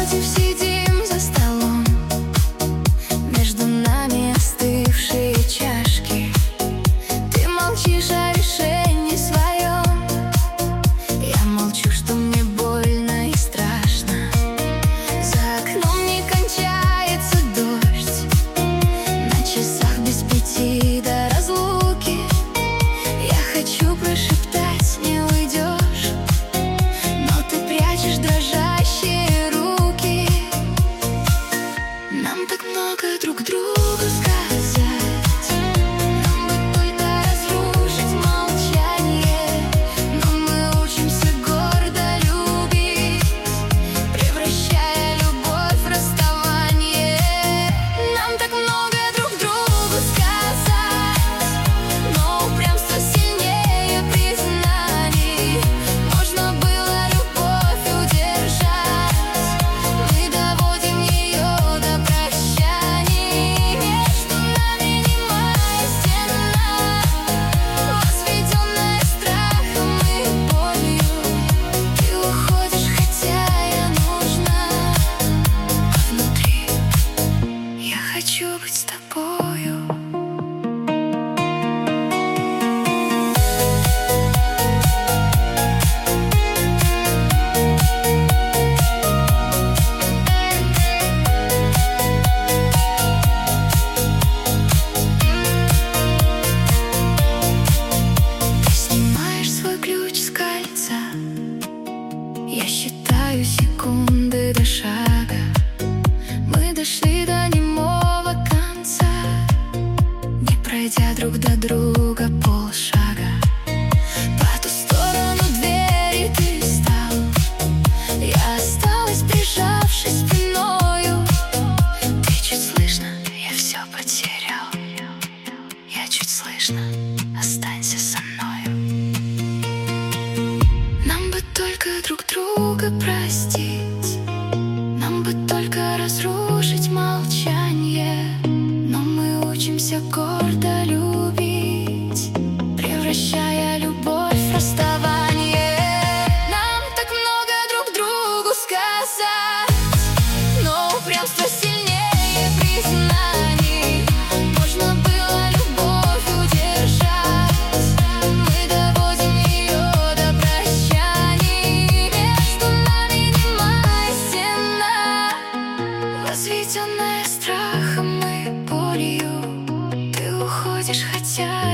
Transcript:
напротив сидим за столом, между нами остывшие чашки. Ты молчишь о решении своем, я молчу, что мне больно и страшно. За окном не кончается дождь, на часах без 5 до разлуки. Я хочу прошептать: не уйдешь, но ты прячешь дрожащие руки. Нам так много друг другу сказать, нам бы только разрушить молчание, но мы учимся гордо любить, превращая любовь в расставание. Нам так много друг другу сказать, но упрямство сильнее признаний. Можно было любовь удержать, мы доводим ее до прощаний. Между нами немая стена, возведенная страхом и болью. Ты уходишь, хотя я нужна, а внутри я хочу быть с тобою. Ты снимаешь свой ключ с кольца, я считаю секунды до шага. Мы дошли до немого конца, не пройдя друг до друга полшага. По ту сторону двери ты стал, я осталась, прижавшись спиною. Ты чуть слышно, я все потерял, я чуть слышно, останься со мною. Нам бы только друг друга простить, нам бы только разрушить молчание, но мы учимся гордо любить, превращая любовь в расставание. Нам так много друг другу сказать, но упрямство сильнее признаний. Можно было любовь удержать, мы доводим ее до прощаний. Между нами немая стена, возведенная страхом и болью. Ты уходишь, хотя